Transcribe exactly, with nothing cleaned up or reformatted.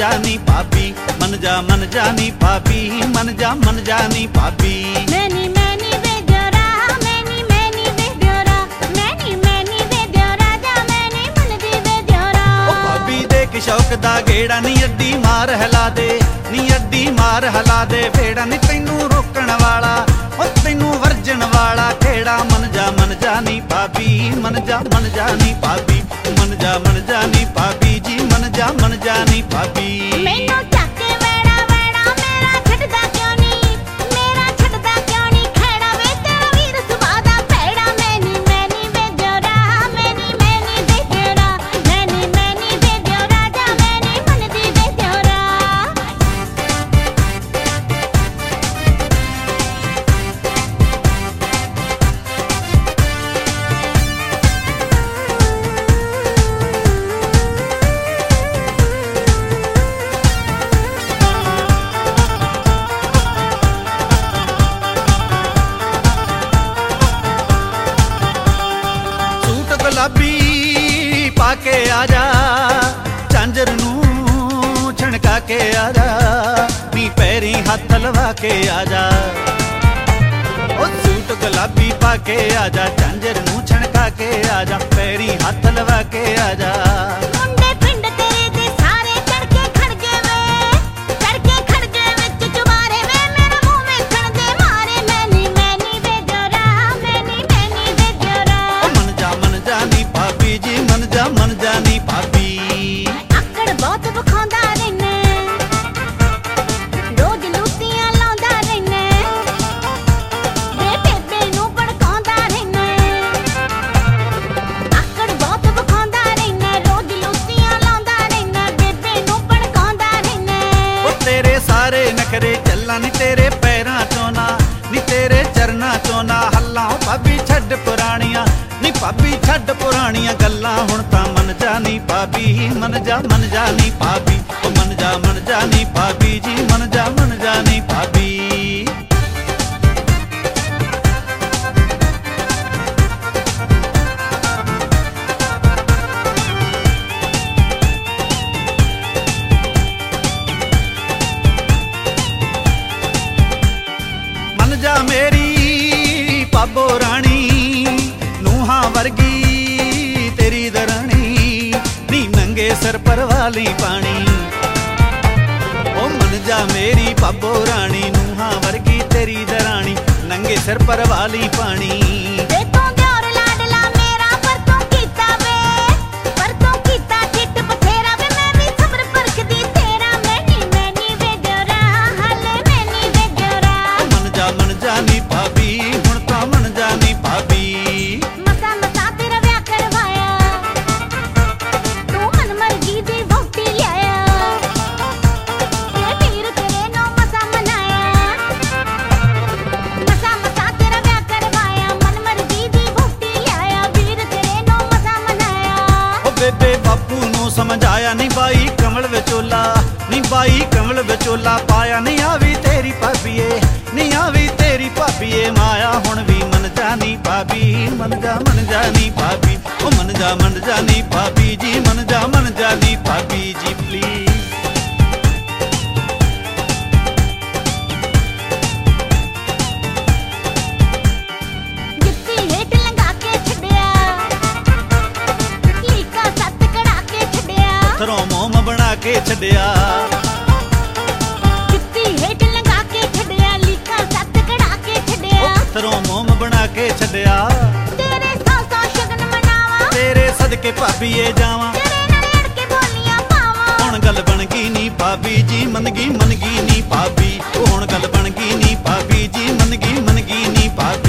जा नी भाभी, मन जा मन जा नी भाभी, मन जा मन जा नी भाभी। मैनी मैनी वे दियोरा, मैनी मैनी वे दियोरा, मैनी मैनी वे दियोरा, जा मैनी मन दी वे दियोरा। ओ भाभी देख शौक दा गेड़ा नी अड्डी मार हिला दे, नी अड्डी मार हिला दे, फेड़ा नी तैनू रोकण वाला, ओ तैनू वर्जन वाला खेड़ा। मन जा मन जा नी भाभी, मन जा मन जा नी भाभी, मन जा मन जा नी भाभी जी, मन जा मन जा नी भाभी। मैनू चक के वेड़ा वेड़ा मेरा छड्डदा क्यों नी, मेरा छड्डदा क्यों नी खेड़ा वे तेरा वीर सुभाऽ दा भैड़ा। मैनी मैनी वे दियोरा, मैनी मैनी वे दियोरा, मैनी मैनी वे दियोरा, जा मैनी मन दी वे दियोरा। गुलाबी पाके आजा, झांजर नू छणका के आजा, नी पैरी हथ लवा के आजा। ओ सूट गुलाबी पाके आजा, झांजर नू छणका के आजा, पैरी हथ लवा के आजा। मुंडे पिंड तेरे दे सारे चढ़के खड़ गए वे, चढ़के खड़ गए विच चुबारे वे, मेरा मुंह वेखण दे मारे। मैनी मैनी वे दियोरा, मैनी मैनी वे दियोरा। ओ मन जा मन जा नी भाभी जी, मन जा मन जा नी भाभी। आकड़ बहुत विखाउंदा रैने, रोज लूतियां लाउंदा रैने, वे बेबे नूं भड़काउंदा रैने। आकड़ बहुत विखाउंदा रैने, रोज लूतियां लाउंदा रैने, बेबे नूं भड़काउंदा रैने। ओ तेरे सारे नखरे चल्ला नी तेरे पैरां चों ना, नी तेरे चरनां चों ना हल्लां। ओ भाभी छड्ड पुराणियां, नी भाभी छड्ड पुराणियां गल्लां, हुण तां मन जा नी भाभी, मन जा मन जा नी भाभी, ओ मन जा मन जा नी भाभी जी, मन जा मन जा नी भाभी। मन जा मेरी पाबो राणी, नूहां वर्गी तेरी दराणी, नी नंगे सर पर वाली पानी। ओ मन जा मेरी पाबो राणी, नूहां वर्गी तेरी दराणी, नंगे सर पर वाली पानी। वे तूं दियोर लाडला मेरा पर तूं कीता वे, पर तूं कीता ठिठ बथेरा वे, मैं भी सब्र परखदी तेरा। मैनी मैनी वे दियोरा, हाले मैनी वे दियोरा। ओ मन जा मन जा नी भाभी, हुण तां मन जा नी भाभी। मसा मसा तेरा विआह करवाया, तू मन मर्जी दी वहुटी लिआया, ते वीर तेरे नौ मसा मनाया। मसा मसा तेरा विआह करवाया, मन मर्जी दी वहुटी लिआया, वीर तेरे नौ मसा मनाया। ओ बेबे बापू नू समझाया, नी बाई कमल विचोला, नी बाई कमल विचोला पाया, नी आवी तेरी भाभीए, नी आवी तेरी भाभीए माया। हुण भी मन जा नी भाभी, मन जा मन जा नी भाभी, ओ मन जा मन जा नी भाभी जी, मन जा मन जा नी भाभी जी प्लीज। जुत्ती हेठ लंघा के छड्डिया, लीका सत्त कढ़ा के छड्डिया, पत्थरों मोम बना के छड्डिया। जुत्ती हेठ लंघा के छड्डिया, लीका सत्त कढ़ा के छड्डिया। ओ पत्थरों मोम बना के छड्डिया, तेरे सौ सौ शगन मनावा, तेरे सदके भाभीए जावां। तेरे नाल अड़ के बोलियां पावां। हुण गल बन गई नी भाभी जी, मन गई मन गई नी भाभी, ओ हुण गल बन गई नी भाभी जी, मन गई मन गई नी भाभी।